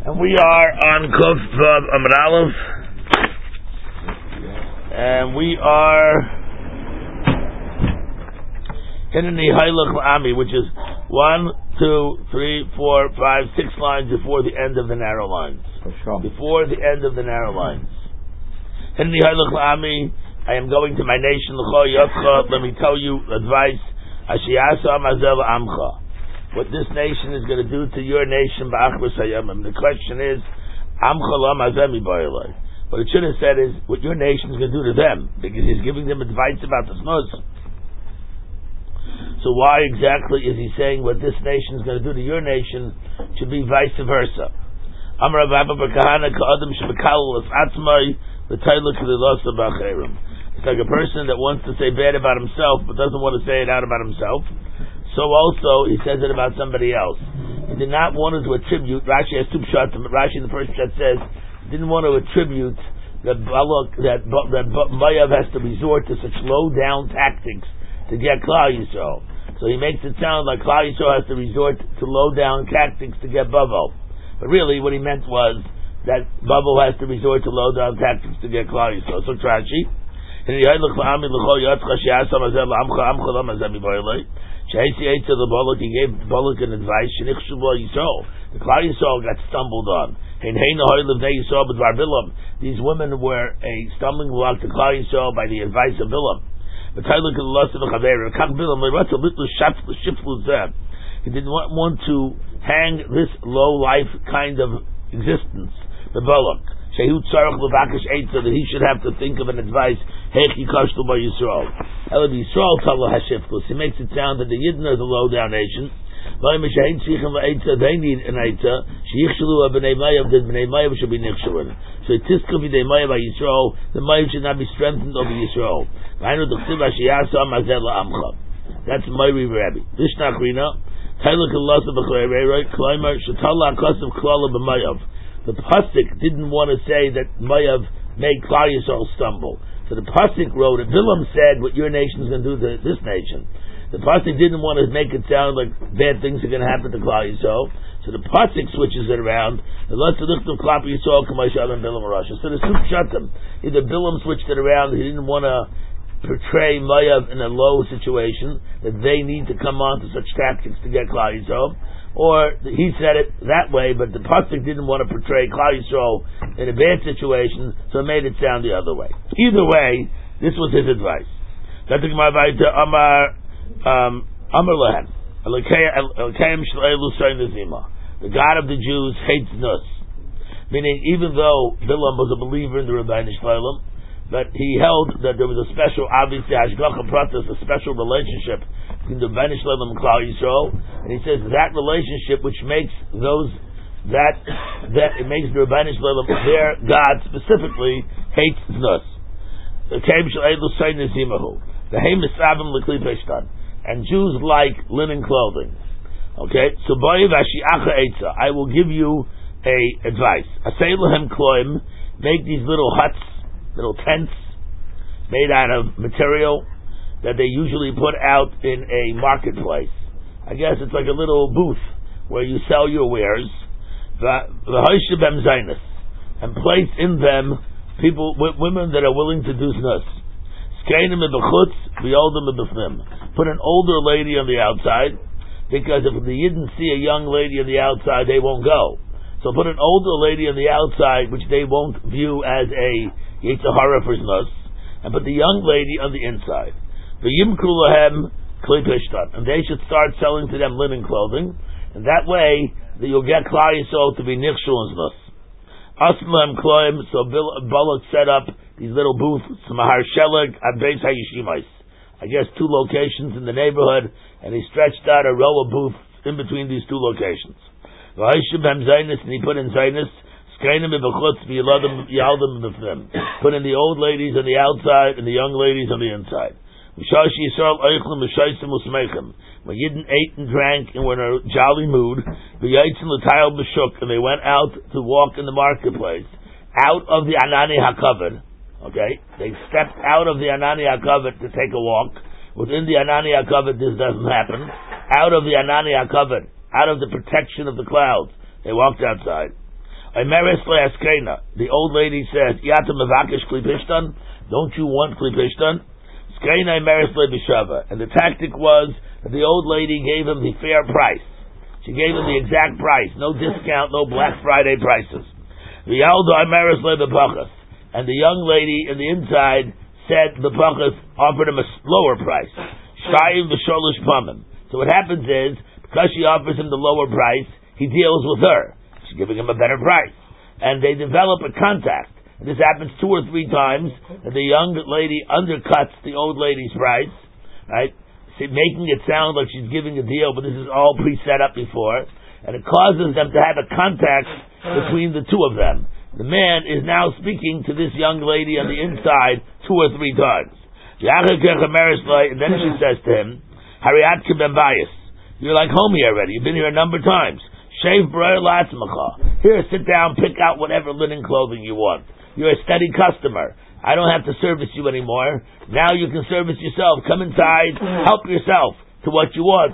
And we are on Kuf Amud Aleph, and we are in the Hailach La'ami, which is 1, 2, 3, 4, 5, 6 lines before the end of the narrow lines. Before the end of the narrow lines. In the Hailach La'ami, I am going to my nation, L'cho Yotcha. Let me tell you advice. Ashiyasa Mazel Amcha. What this nation is going to do to your nation, Ba'achbas Hayamim. The question is, Amcha Lo Mazemi Ba'ilai. What it should have said is, what your nation is going to do to them, because he's giving them advice about the snuz. So why exactly is he saying what this nation is going to do to your nation should be vice versa? Amar Rav Abba bar Kahana Ka'adam Shebekal Atzmai V'Tayla K'Lilosa B'Acherim. It's like a person that wants to say bad about himself, but doesn't want to say it out about himself. So also, he says it about somebody else. He did not want to attribute, Rashi has two pshatim, Rashi in the first pshat says, he didn't want to attribute that Mayav has to resort to such low down tactics to get Klal Yisrael. So he makes it sound like Klal Yisrael has to resort to low down tactics to get Bavo. But really what he meant was that Bavo has to resort to low down tactics to get Klal Yisrael. So Rashi, he gave Balak an advice. The Klal Yisrael got stumbled on. These women were a stumbling block to Klal Yisrael by the advice of Bilam. He didn't want to hang this low life kind of existence. The Balak. That he should have to think of an advice. He makes it sound that the Yidden are the low down nation. They need an Eitzah. The Bnei Mayav should be Nichshurin. So the Mayav should not be strengthened over Yisrael. That's Meiri Rabbi. The Pasuk didn't want to say that Mayav made Klal Yisrael stumble. So the Pasuk wrote it. Bilam said what your nation is going to do to this nation. The Pasuk didn't want to make it sound like bad things are going to happen to Klal Yisrael. So the Pasuk switches it around. So there's two pshatim. Either Bilam switched it around, he didn't want to portray Mayav in a low situation, that they need to come on to such tactics to get Klal Yisrael. Or he said it that way, but the Pasuk didn't want to portray Klal Yisrael in a bad situation, so it made it sound the other way. Either way, this was his advice. The God of the Jews hates nus. Meaning, even though Bilam was a believer in the Rebbeinu Shloim, but he held that there was a special, obviously, Hashgacha Pratis, a special relationship between the Rebbeinu Shloim and Klal Yisrael, and he says that relationship which makes that it makes the Rebbeinu Shloim, their God specifically, hates nus. And Jews like linen clothing. Okay, so I will give you a advice. Make these little huts, little tents made out of material that they usually put out in a marketplace. I guess it's like a little booth where you sell your wares. And place in them women that are willing to do snus. Put an older lady on the outside, because if the Yidden see a young lady on the outside, they won't go. So put an older lady on the outside, which they won't view as a Yitzhahara for snus, and put the young lady on the inside. And they should start selling to them linen clothing, and that way you'll get Klal Yisrael to be Nichshul and snus. So Balak set up these little booths, Mahar Shelag and Beis HaYishimais. I guess 2 locations in the neighborhood, and he stretched out a row of booths in between these 2 locations. And he put in Zainis, put in the old ladies on the outside and the young ladies on the inside. When Yidden ate and drank and were in a jolly mood, and they went out to walk in the marketplace, out of the Anani HaKavod. Okay, they stepped out of the Anani HaKavod to take a walk. Within the Anani HaKavod, this doesn't happen. Out of the Anani HaKavod, out of the protection of the clouds, they walked outside. The old lady says, Yata Mavakish Klipishtan, don't you want Klipishtan? Skreina Meresle Bishava. And the tactic was that the old lady gave him the fair price. She gave him the exact price, no discount, no Black Friday prices. And the young lady in the inside said the Pachas offered him a lower price. Shayim v'sholish pamim. So what happens is, because she offers him the lower price, he deals with her. She's giving him a better price. And they develop a contact. And this happens 2 or 3 times, and the young lady undercuts the old lady's price, right? Making it sound like she's giving a deal, but this is all pre-set up before. And it causes them to have a contact between the two of them. The man is now speaking to this young lady on the inside 2 or 3 times. And then she says to him, Hariyatke ben Bayis, you're like home here already. You've been here a number of times. Shave b'rer latzmacha. Here, sit down, pick out whatever linen clothing you want. You're a steady customer. I don't have to service you anymore. Now you can service yourself. Come inside, help yourself to what you want.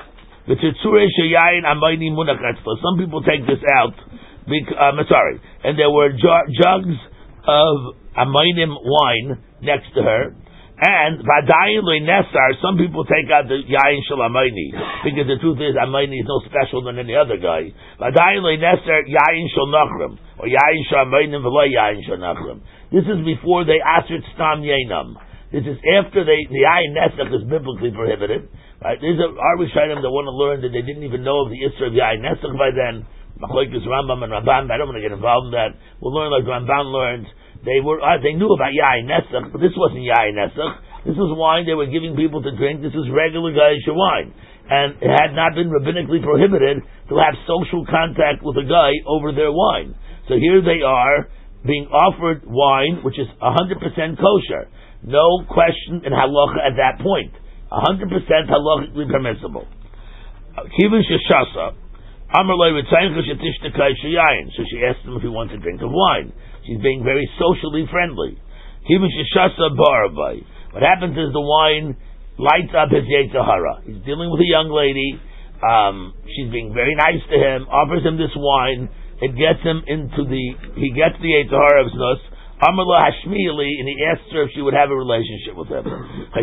Some people take this out. And there were jugs of Amaynim wine next to her. And Vadayin lo Nesar, some people take out the Yain Shel Amayni, because the truth is Amayni is no special than any other guy. Vadayin lo Nesar Yain Shel Nachrim, or Yain Shel Amaynim v'lo Yain Shel Nachrim. This is before they asert Stam Yainam. This is after the Yain Nesach is biblically prohibited. Right? There's our Rishonim that want to learn that they didn't even know of the Isra of Yain Nesach by then. Machlokes Rambam and Ramban, I don't want to get involved in that. We'll learn like Ramban learned. They knew about Yain Nesach, but this wasn't Yain Nesach. This was wine they were giving people to drink. This was regular Gaisha wine. And it had not been rabbinically prohibited to have social contact with a guy over their wine. So here they are, being offered wine, which is 100% kosher. No question in halacha at that point. 100% halachically permissible. Kivin sheshasa, Amar lo yitzayincha shetishtakai sheyayin. So she asked him if he wants a drink of wine. She's being very socially friendly. Kivin sheshasa barabai. What happens is the wine lights up his Yetzer Hara. He's dealing with a young lady. She's being very nice to him, offers him this wine. It gets him he gets the Yetzer Hara of Znus. Amar lo hashmili, and he asks her if she would have a relationship with him.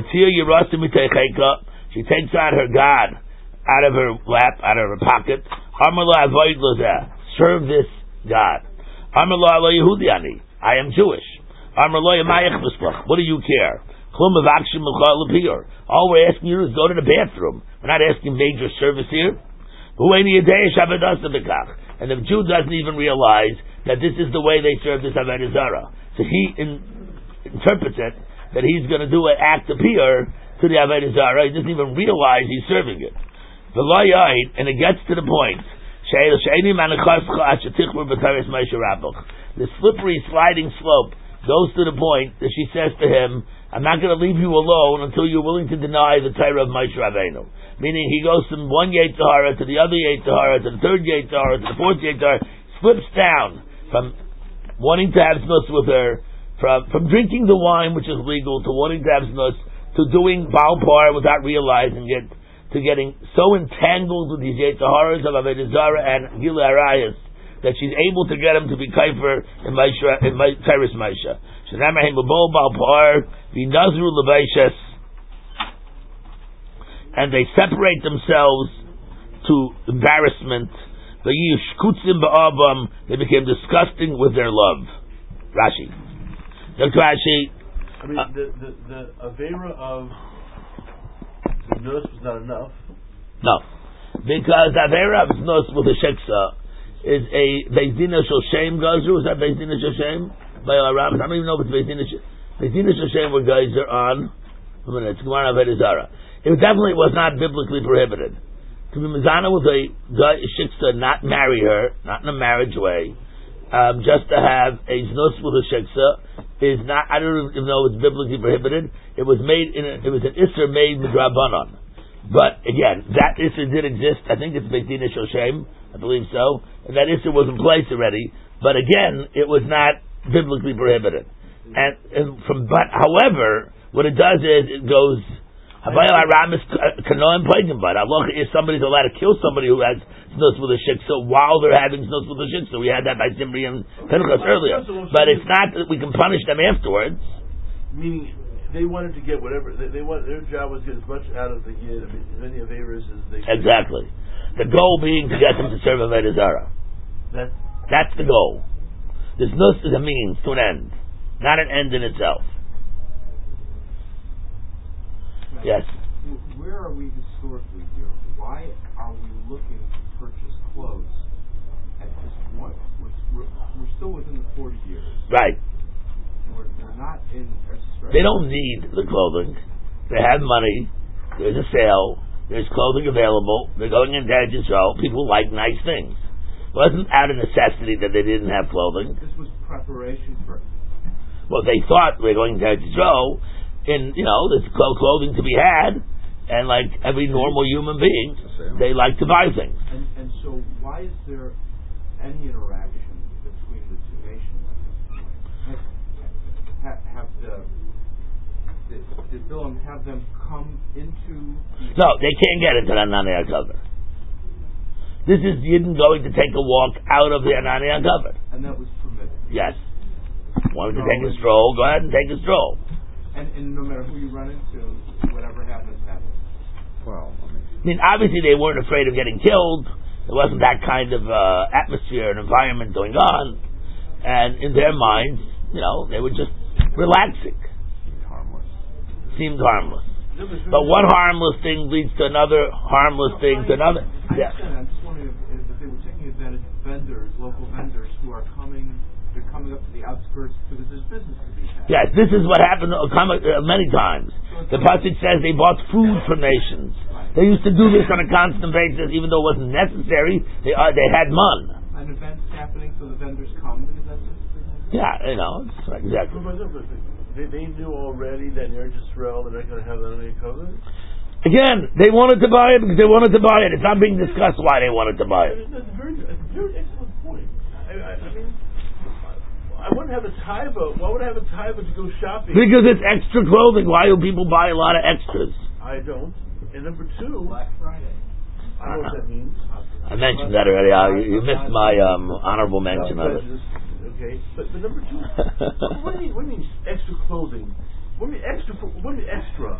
She takes out her God out of her lap, out of her pocket. Amar lo avoid lozeh. Serve this God. Amar lo alo Yehudi ani. I am Jewish. Amar lo yamayich b'splach. What do you care? All we're asking you is go to the bathroom. We're not asking major service here. And the Jew doesn't even realize that this is the way they serve this Avodah Zarah. So he interprets it that he's going to do an act of piyur to the Avodah Zarah. He doesn't even realize he's serving it. And it gets to the point. The slippery sliding slope goes to the point that she says to him, I'm not going to leave you alone until you're willing to deny the Torah of Moshe Rabbeinu. Meaning he goes from one Yetzer Hara to the other Yetzer Hara to the third Yetzer Hara to the fourth Yetzer Hara, slips down from wanting to have znus with her, from drinking the wine, which is legal, to wanting to have znus, to doing Baal Par without realizing it, to getting so entangled with these Yetzer Haras of Avodah Zarah and Gilui Arayos that she's able to get him to be kaifer in Tyrus Maisha. Shenamahim B'Bol Baal Par V'Nazru Levaishes, and they separate themselves to embarrassment. They became disgusting with their love. Rashi. Dr. Rashi. I mean, the Avera of the nurse was not enough. No. Because the Avera of nurse with a Sheksa is a Bezdina Shel Shem Gazru. Is that Bezdina Shel Shem? By our rabbis. I don't even know if it's Bezdina Shel Shem where guys are on. A minute, it's Gemara Avodah Zarah. It definitely was not biblically prohibited. To be mizana with a guy shiksa, not marry her, not in a marriage way, just to have a znus with a shiksa is not. I don't even know if it's biblically prohibited. It was made it was an isser made midrabanan. But again, that isser did exist. I think it's Bezdina Shel Shem, I believe so, and that isser was in place already. But again, it was not biblically prohibited. But however, what it does is it goes. Habayel Aramis Kanoim Pagin, but Allah is somebody's allowed to kill somebody who has snus with a shiksa while they're having snus with a shiksa. We had that by Zimri and Pinchas earlier. But it's not that we can punish them afterwards. Meaning, they wanted to get whatever they want. Their job was to get as much out of the yid, as many aveiros as they could. Exactly. The goal being to get them to serve Avodah Zarah. That's the goal. This nus is a means to an end, not an end in itself. Right. Yes. Where are we historically here? Why are we looking to purchase clothes at this point? We're still within the 40 years. Right. We're not in Eretz Yisrael. They don't need the clothing. They have money. There's a sale. There's clothing available. They're going into Eretz Yisrael. People like nice things. It wasn't out of necessity that they didn't have clothing. This was preparation for... Well, they thought they were going to Eretz Yisrael, and, there's clothing to be had, and like every normal human being, they like to buy things. And so why is there any interaction between the two nations? Did Bilam have them come into... No, they can't get into the Anani HaKavod. This is Yidden going to take a walk out of the Anani HaKavod. And that was permitted? Yes. Wanted to take a stroll, go ahead and take a stroll. And no matter who you run into, whatever happens, happens. Well, I mean, obviously they weren't afraid of getting killed. There wasn't that kind of atmosphere and environment going on. And in their minds, they were just relaxing. Seemed harmless. But one harmless thing leads to another harmless thing to another. I understand. I'm just wondering if they were taking advantage of vendors, local vendors, who are coming up to the outskirts because there's business to be had. Yes, this is what happened many times. The passage says they bought food from nations. They used to do this on a constant basis, even though it wasn't necessary. They had mun. An event's happening, so the vendors come because that's business. Yeah, exactly. They knew already that in Eretz Yisrael they're not going to have that any covenant. Again, they wanted to buy it because they wanted to buy it. It's not being discussed why they wanted to buy it. That's a very excellent point. I mean, I wouldn't have a taiva. Why would I have a taiva to go shopping? Because it's extra clothing. Why do people buy a lot of extras? I don't. And number two, Black Friday. I don't know what that means. I mentioned that already. You missed my honorable mention of it. Okay, but number two, what do you mean extra clothing? What do you mean extra? What do you mean extra?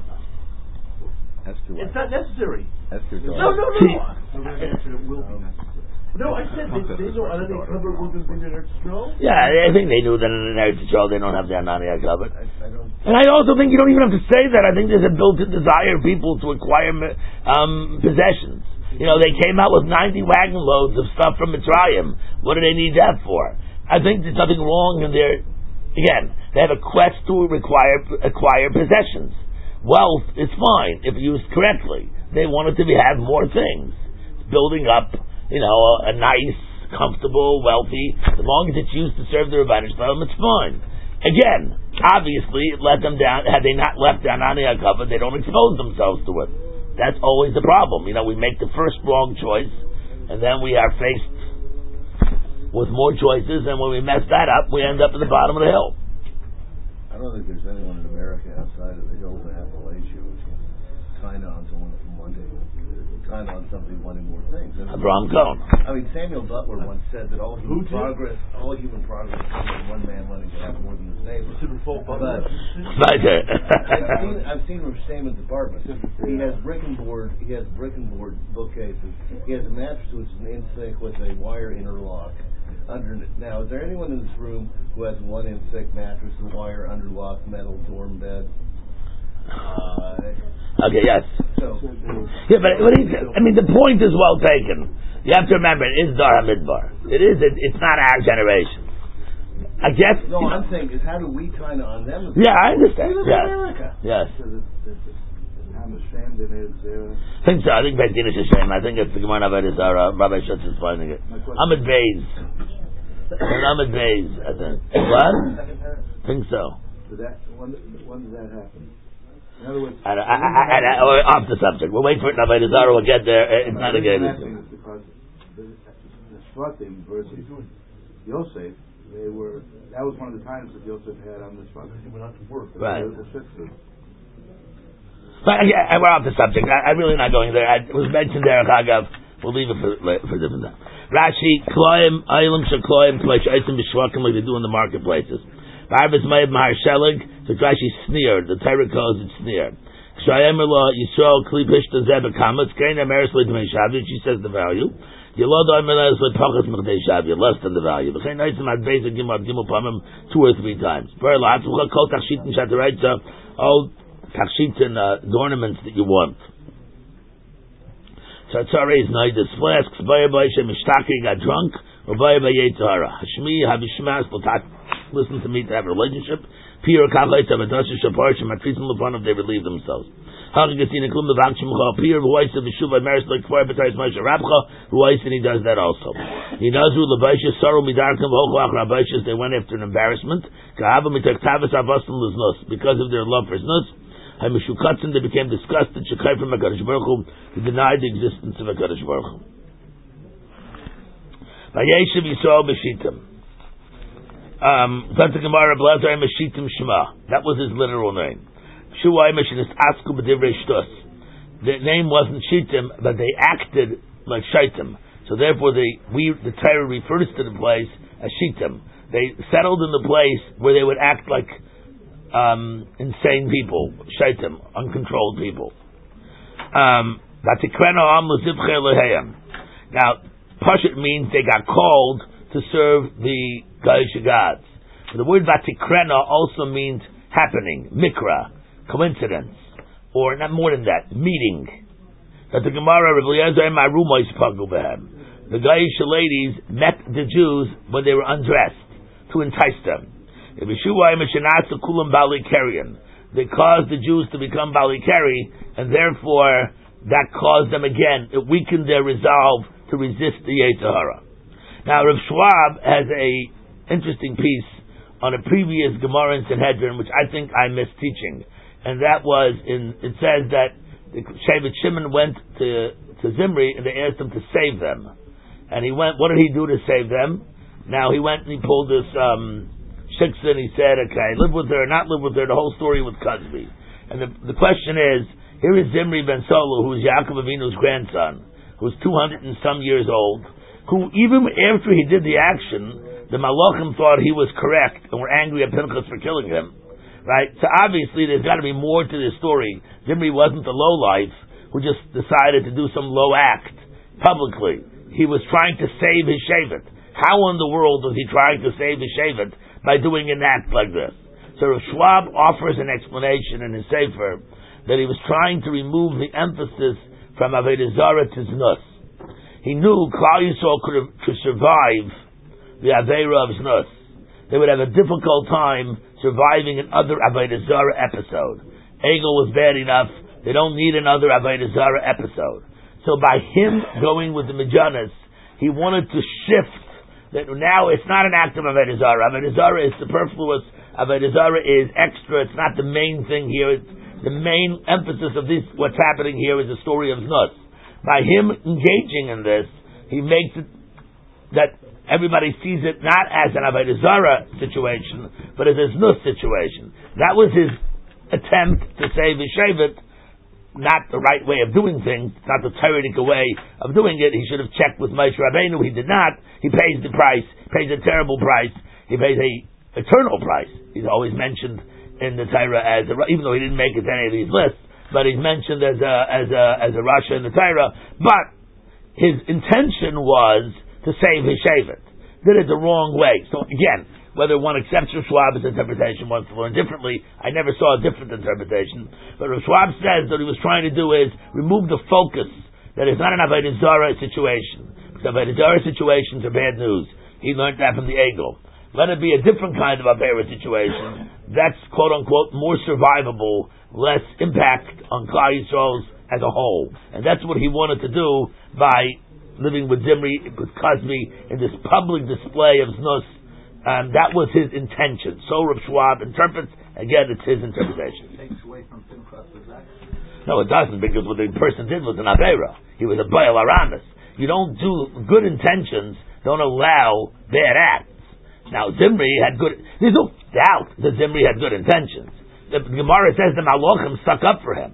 It's not necessary. No. It will be necessary. No, I said they know Anani HaKavod will be in Eretz Yisrael. Yeah, I think they knew that in Eretz Yisrael they don't have the Anani HaKavod. And I also think you don't even have to say that. I think there's a built-in desire of people to acquire possessions. They came out with 90 wagon loads of stuff from Mitzrayim. What do they need that for? I think there's nothing wrong in their... Again, they have a quest to acquire possessions. Wealth is fine if used correctly. They wanted to have more things. Building up, a nice, comfortable, wealthy. As long as it's used to serve the Rebbeinu Shalom, it's fine. Again, obviously, it let them down. Had they not left the Anani HaKavod, they don't expose themselves to it. That's always the problem. We make the first wrong choice, and then we are faced with more choices, and when we mess that up, we end up at the bottom of the hill. I don't think there's anyone in America outside of the hills of Appalachia who's kind of on something wanting more things. Abraham Cohen. I mean, Samuel Butler once said that all human progress comes from one man wanting to have more than his neighbor. But I've seen him stay in the department. He has brick and board bookcases. He has a mattress which is in sync with a wire interlock. Now, is there anyone in this room who has one in sync mattress, a wire underlock, metal dorm bed? Okay, yes. Yeah, but the point is well taken. You have to remember, it is Dar HaMidbar. It's not our generation. I guess... No, I'm saying is how do we kind of on them? Yeah, I understand. We live in America. Yes. I'm ashamed they made it zero. I think so. I think Beit Din is ashamed. I think it's the Gemara Avodah Zarah. Rabbi Schutz is finding it. Ahmed Beis. Ahmed Beis, I think. What? I think so. When did that happen? In other words, we're off the subject. We'll wait for it. Avodah Zarah. We'll get there. It's not a game. Because the Shvatim versus Yosef, that was one of the times that Yosef had on the Shvatim. He went out to work. Right. But we're off the subject. I'm really not going there. It was mentioned there, Chagav. We'll leave it for different time. Rashi, Kloim, Eilim Shekloim, Kloim Shaitim B'Shwakim, like they do in the marketplaces. Barbis Mayib Mahar Shelig, so Rashi sneered. The Torah calls it sneered. Shayim Allah, Yisrael, Kli Pishta Zeb Kamatz, Kain Ameris Lidmei Shavi, she says the value. Yelod Amilas Lidpachas Mechdei Shavi, less than the value. But Kain Naisim Ad Beis Gimel Gimel Pamim 2 or 3 times. Per Latzvucha Kol Tachshitin Shataraitza, all Tachshitin ornaments that you want. Tzatzare is Naidus flasks, Baya Baisha Mishtaki got drunk, or Baya Bayetzara. Hashmi, Habishmas, listen to me to have a relationship. Pir Kachet Avadasha Shaparsh, Matrisim Lupanov, they relieve themselves. Hagatina Klum of Akshimcha, Pir, Huaisa Vishuva, Maris like Kvar Batais Masha Rabcha, Huaisa, he does that also. He does with Labaisha, Saru Midarkim, Hoklach Rabaishas, they went after an embarrassment. Kahava Mitaktavis Avastam Luznus, because of their love for Znus. Hamishukatsin, they became disgusted, Shekai from HaKadosh Baruch Hu, who denied the existence of HaKadosh Baruch Hu. Vayeshev Yisrael B'Shitim. That was his literal name. The name wasn't Shittim, but they acted like Shaitim. So therefore the Torah refers to the place as Shittim. They settled in the place where they would act like insane people, Shaitim, uncontrolled people. Now, Pashut means they got called to serve the Goyish gods. The word Vatikrena also means happening, mikra, coincidence, or not more than that, meeting. That the Gemara, the Goyish ladies met the Jews when they were undressed to entice them. They caused the Jews to become Balikari, and therefore that caused them again, it weakened their resolve to resist the Yetzer Hara. Now, Rav Schwab has a interesting piece on a previous Gemara in Sanhedrin, which I think I missed teaching, and that was it says that the Shevet Shimon went to Zimri and they asked him to save them, and he went. What did he do to save them? Now he went and he pulled this shiksa and he said, "Okay, live with her, not live with her." The whole story with Cosby, and the question is: here is Zimri ben Solo, who is Yaakov Avinu's grandson, who's 200 and some years old, who even after he did the action, the Malachim thought he was correct and were angry at Pinchas for killing him. Right? So obviously there's got to be more to this story. Zimri wasn't the lowlife who just decided to do some low act publicly. He was trying to save his Shevet. How in the world was he trying to save his Shevet by doing an act like this? So Rav Schwab offers an explanation in his Sefer that he was trying to remove the emphasis from Avodah Zarah to Znus. He knew Klal Yisrael could survive the Aveira of Znus. They would have a difficult time surviving another Avodah Zarah episode. Egel was bad enough. They don't need another Avodah Zarah episode. So by him going with the Mijanis, he wanted to shift that now it's not an act of Avodah Zarah. Avodah Zarah is superfluous. Avodah Zarah is extra. It's not the main thing here. The main emphasis of this, what's happening here, is the story of Znus. By him engaging in this, he makes it that everybody sees it not as an Avodah Zarah situation, but as a Znus situation. That was his attempt to save his Shevet, not the right way of doing things, not the Torah way of doing it. He should have checked with Moshe Rabbeinu. He did not. He pays the price, pays a terrible price. He pays a eternal price. He's always mentioned in the Torah as even though he didn't make it to any of these lists, but he's mentioned as a Rasha in the Torah. But his intention was to save his Shevet. Did it the wrong way. So again, whether one accepts Rav Schwab's interpretation, wants to learn differently, I never saw a different interpretation. But Rav Schwab says that what he was trying to do is remove the focus that it's not an Avodah Zarah situation. Because Avodah Zarah situations are bad news. He learned that from the Egel. Let it be a different kind of Avera situation that's quote unquote more survivable, less impact on Klal Yisrael as a whole. And that's what he wanted to do by living with Zimri, with Cosby, in this public display of Znus. That was his intention. So Rav Schwab interprets, again, it's his interpretation. It takes away from Pinchas' action. No, it doesn't, because what the person did was an Avera. He was a Baal Aramis. You don't do good intentions, don't allow bad acts. Now, Zimri had there's no doubt that Zimri had good intentions. The Gemara says the Malachim stuck up for him.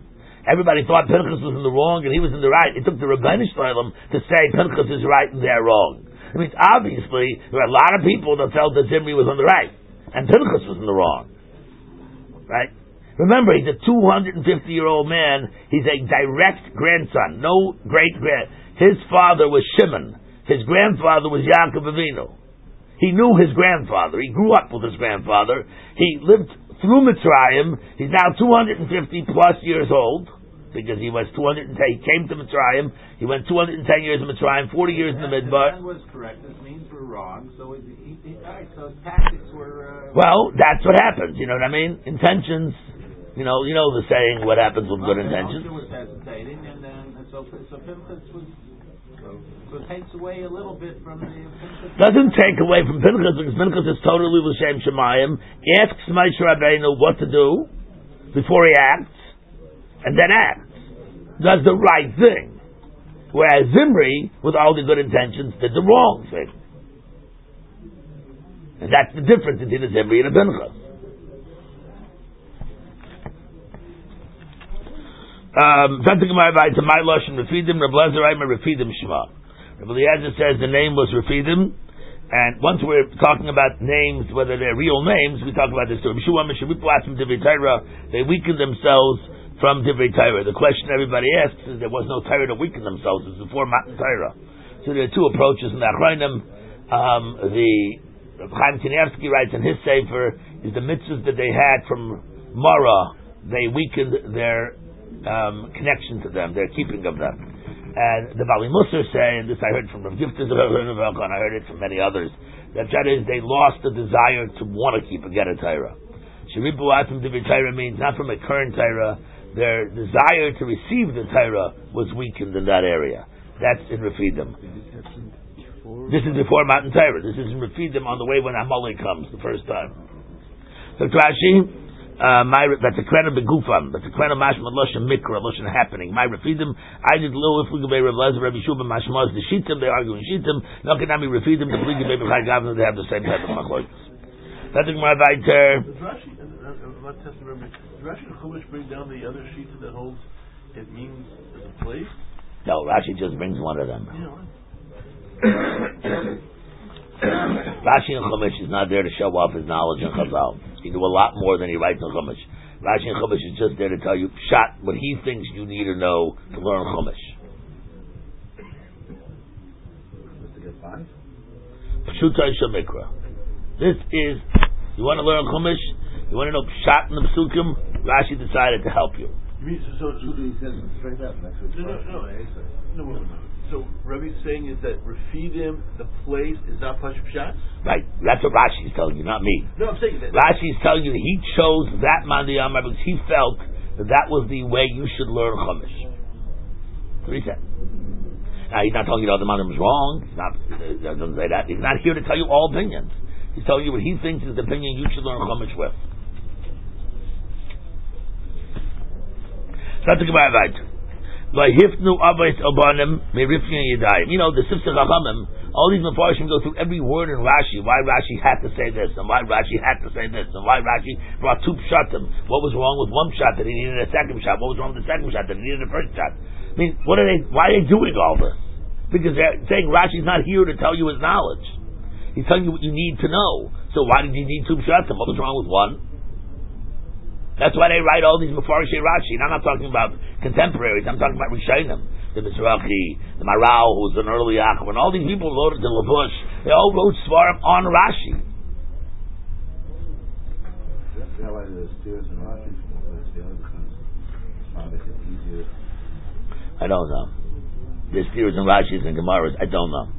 everybody thought Pinchas was in the wrong and he was in the right. It took the Rebbeinu Shalom to say Pinchas is right and they're wrong. I mean, obviously, there are a lot of people that felt that Zimri was on the right and Pinchas was in the wrong. Right? Remember, he's a 250-year-old man. He's a direct grandson, no great-grand. His father was Shimon. His grandfather was Yaakov Avinu. He knew his grandfather. He grew up with his grandfather. He lived through Mitzrayim. He's now 250 plus years old because he was 210. He came to Mitzrayim. He went 210 years in Mitzrayim, 40 years in the Midbar. That was correct. His means were wrong. So his tactics were. Well, that's what happens. You know what I mean? Intentions. You know the saying, "What happens with good intentions." Moshe was hesitating, and then so Pinchas was. So it takes away a little bit from the. Doesn't take away from Pinchas because Pinchas is totally l'shem shemayim. Asks Moshe Rabbeinu what to do before he acts, and then acts. Does the right thing. Whereas Zimri, with all the good intentions, did the wrong thing. And that's the difference between a Zimri and a Pinchas. Something to my Lashon Refidim, Reb Lezer Aimer Refidim Shema. Reb Eliezer says the name was Refidim, and once we're talking about names, whether they're real names, we talk about this too. They weakened themselves from Divrei Torah. The question everybody asks is there was no Torah to weaken themselves. It's before Matan Torah. So there are two approaches in the Achrayim. The Chaim Kanievsky writes in his Sefer is the mitzvahs that they had from Mara, they weakened their connection to them, their keeping of them. And the Bali Musar say, and this I heard from Rav Giftas and I heard it from many others, that is they lost the desire to want to keep a get a Torah. Sheribu Atim Divrei Torah means not from a current Torah, their desire to receive the Torah was weakened in that area. That's in Refidim. This is before Matan Torah. This is in Refidim on the way when Amalek comes the first time. So Rashi, that's a krena begufam. That's a krena mashma loshen mikra loshen happening. My refidim. I did low if we go by Rav Lezer, Rabbi Shubin mashmas the shitim. They argue in shitim. No can be refidim. The believe by Bechai Gavin. They have the same type of machlokes. That's my weiter. Does Rashi and Chumash bring down the other sheet that holds it means as a place? No, Rashi just brings one of them. Rashi and Chumash is not there to show off his knowledge in Chazal. He knew a lot more than he writes in Chumash. Rashi and Chumash is just there to tell you pshat, what he thinks you need to know to learn Chumash. Pshutai Shamikra. This is, you want to learn Chumash, you want to know pshat in the Psukim, Rashi decided to help you. You mean, so he says straight up next week. No. So Rabbi's saying is that Refidim, the place, is not Pashup Pshat? Right. That's what Rashi is telling you, not me. No, I'm saying that. Rashi is telling you that he chose that Mandi Amar because he felt that was the way you should learn Chumash. That's what he said. Now, he's not telling you the other Mandi was wrong. He doesn't say that. He's not here to tell you all opinions. He's telling you what he thinks is the opinion you should learn Chumash with. That's the Gemara right. You know, the Sifsei Chachamim, all these Mefarshim go through every word in Rashi, why Rashi had to say this, and why Rashi had to say this, and why Rashi brought two pshatim. What was wrong with one pshat that he needed a second pshat? What was wrong with the second pshat that he needed a first pshat? I mean, why are they doing all this? Because they're saying Rashi's not here to tell you his knowledge. He's telling you what you need to know. So why did you need two pshatim? What was wrong with one? That's why they write all these Mefarshei Rashi. And I'm not talking about contemporaries. I'm talking about Rishonim, the Mizrahi, the Maral, who's an early Yaakov, and all these people wrote the Lavush. They all wrote Svarim on Rashi. I don't know. There's theories in Rashi's and Gemaras. I don't know.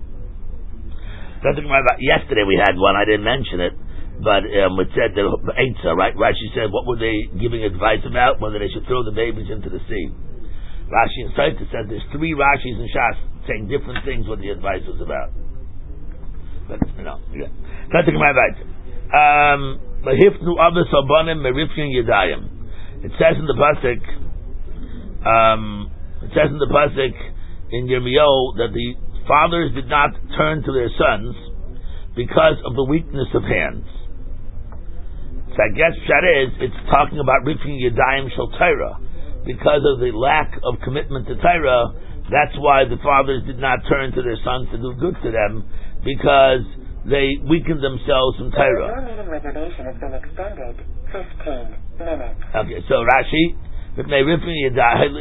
Yesterday we had one. I didn't mention it. But it said that Eitzah, right? Rashi said, what were they giving advice about? Whether they should throw the babies into the sea. Rashi and Saita said there's three Rashis in Shas saying different things what the advice was about. But, yeah. It says in the Pasuk, in Yirmiyahu, that the fathers did not turn to their sons because of the weakness of hands. So I guess Pshat is, it's talking about Rifkin Yadayim Shel Torah. because of the lack of commitment to Torah. That's why the fathers did not turn to their sons to do good to them, because they weakened themselves from Torah. Your meeting reservation has been extended 15 minutes. Okay, so Rashi, so can I repeat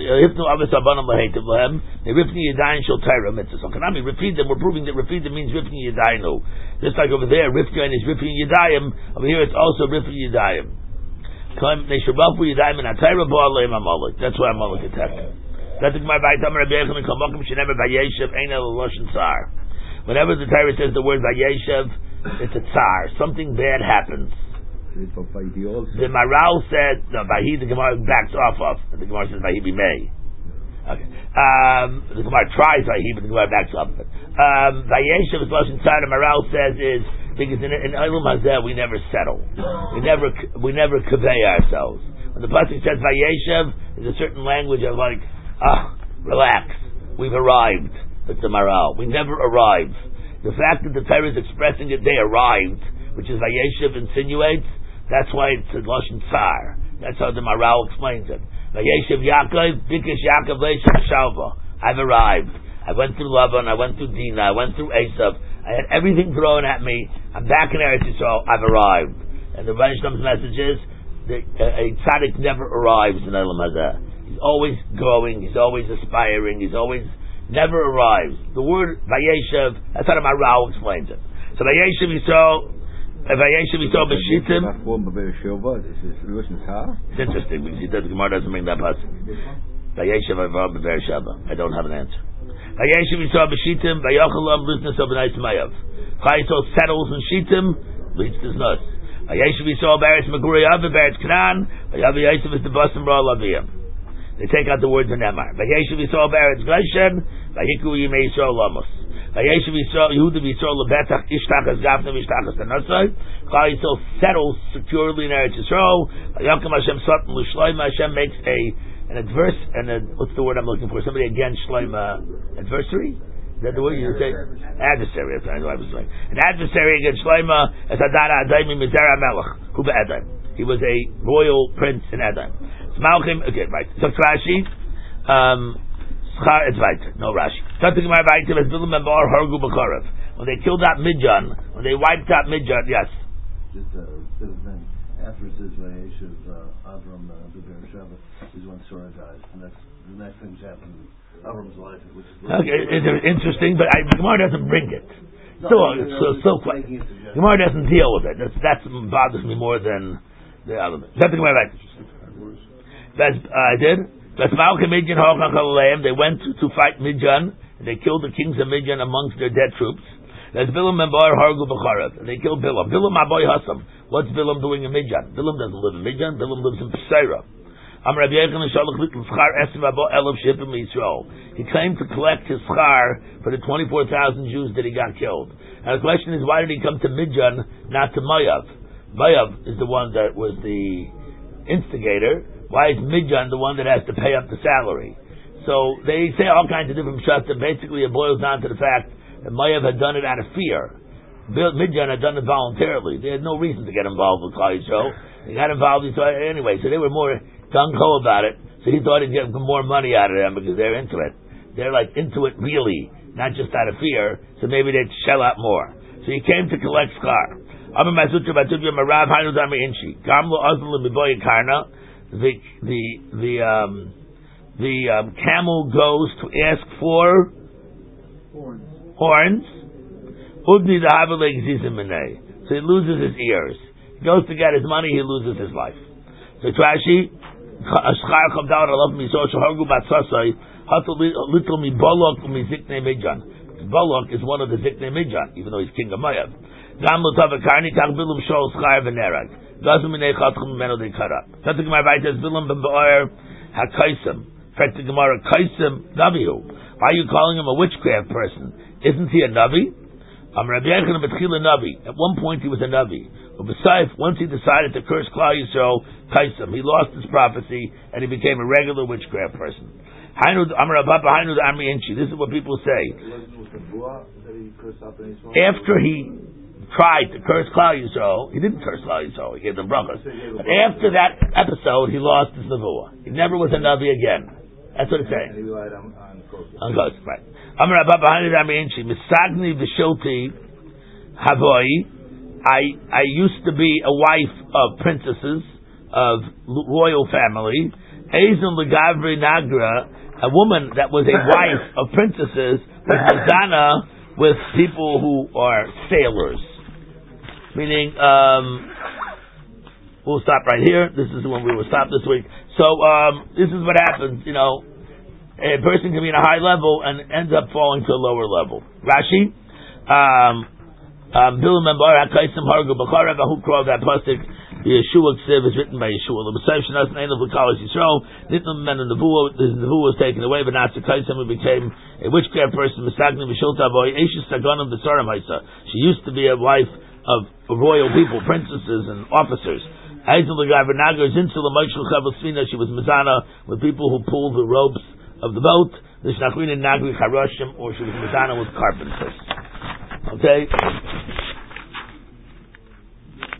them, we're proving that repeat them means Rifni Yadayinu. Just like over there, Rifni is Rifni Yadayim, over here it's also Rifni Yadayim. That's why I'm Malak attack. Whenever the Torah says the word Vayeshev, it's a tsar. Something bad happens. The Maral said, no, Vahi, the Gemara backs off of. The Gemara says Vahi Bimei. Okay. The Gemara tries Vahi, but the Gemara backs off of it. Vayeshev is Lashon Tsar, the Maral says is, because in Olam Hazeh we never settle. We never convey ourselves. When the pasuk says Vayeshev, there's a certain language of like, relax, we've arrived. That's the Maral. We never arrive. The fact that the Torah is expressing it, they arrived, which is Vayeshev insinuates, that's why it's a Lashon Tsar. That's how the Maral explains it. Vayeshev Yaakov, Bikesh Yaakov Leishav Shalva. I've arrived. I went through Lavan, I went through Dinah, I went through Esav. I had everything thrown at me. I'm back in Eretz Yisrael. I've arrived. And the Rebbeinu Shlomo's message is that a tzaddik never arrives in Olam Hazeh. He's always growing. He's always aspiring. He's always never arrives. The word Vayeshev, that's how the Maral explains it. So Vayeshev Yisrael B'Shittim. It's interesting because the Gemara doesn't bring that pasuk. Vayeshev B'Beersheba. I don't have an answer. Vayeshev Yisrael B'Shittim, Vayochalam Lutnas of B'nai Mayav. Chayisol settles in Shittim, leads to Znus. Vayeshev Yisrael Beretz Meguriyav, Beretz Canaan, Vayav Yosef is the Basim Ra Laviyam. They take out the words in Nemar. Vayeshev Yisrael Beretz Goshen, Vayiku Yimei Yisrael Lamos. Vayeshev Yisrael Yehuda Yisrael Lebetach Ishtachas Gafna Ishtachas Tanasai. Chayisol settles securely in Eretz Yisrael. Vayakim Hashem Satan L'Shloima. Hashem makes an adverse, what's the word I'm looking for? Somebody against Shloima, adversary? Is that the word you say? Adversary. That's what I was saying. An adversary against Shloima as Hadara Adayim Mizera Melech, Kuba Edom. He was a royal prince in Edom. Malchim, okay, right. So Rashi, Schar, it's right. No Rashi. When they killed out Midjan, when they wiped out Midjan, yes. Just after it says Vayeshev Avram B'Beersheba is when Sarah dies. The next thing's happened in Avram's life. Okay, it's interesting, but the Gemara doesn't bring it. So quick. Gemara doesn't deal with it. That bothers me more than the element. That's the Gemara right. I did. They went to fight Midjan, and they killed the kings of Midjan amongst their dead troops. There's Bilam and Bar Hargu B'Charav, and they killed Bilam. Bilam Aboy Hassam. What's Bilam doing in Midjan? Bilam doesn't live in Midjan. Bilam lives in Pesaira. He claimed to collect his schar for the 24,000 Jews that he got killed. And the question is, why did he come to Midjan, not to Mayav? Mayav is the one that was the instigator. Why is Midjan the one that has to pay up the salary? So they say all kinds of different shots, and basically it boils down to the fact that Mayav had done it out of fear. Midjan had done it voluntarily. They had no reason to get involved with Klal Yisrael. They got involved anyway, so they were more gung-ho about it. So he thought he'd get more money out of them because they're into it. They're like into it really, not just out of fear. So maybe they'd shell out more. So he came to collect schar. The camel goes to ask for horns. So he loses his ears. He goes to get his money, he loses his life. So Rashi, Bolok is one of the Ziknei Midjan, even though he's king of Moab. Why are you calling him a witchcraft person? Isn't he a Navi? At one point he was a Navi. Once he decided to curse Klal Yisrael, he lost his prophecy and he became a regular witchcraft person. This is what people say. After he tried to curse Klal Yisrael. He didn't curse Klal Yisrael. He gave them brachas. But after that episode, he lost his nevuah. He never was a navi again. That's what it's saying. And he relied on Ghost, right. Amar Abba Bahani Ramiinchi Misagni V'Shilti Havoi. I used to be a wife of princesses of royal family. Eizun Legavri Nagra, a woman that was a wife of princesses, was Mazana with people who are sailors. Meaning, we'll stop right here. This is when we will stop this week. So, this is what happens, a person can be in a high level and ends up falling to a lower level. Rashi, Bilam Membar HaKaisim Hargu B'Chara V'Hukra, that pasuk, the Yeshua Ksiv is written by Yeshua. The B'Sayv Shenas Nein of L'Kalas Yisrael, Nitlam Men and the Nevuah was taken away, but not Kaisim, who became a witchcraft person, Misagni V'Shilta Boy, Eishis Tagonim B'Saram Haisa. She used to be a wife of royal people, princesses and officers. Eizul L'Gaver Nagar, Zinsul L'Moishul Chavel Svina, she was Mizana with people who pulled the ropes of the boat. The Shnachrin and Nagri Charoshim, or she was Mizana with carpenters. Okay?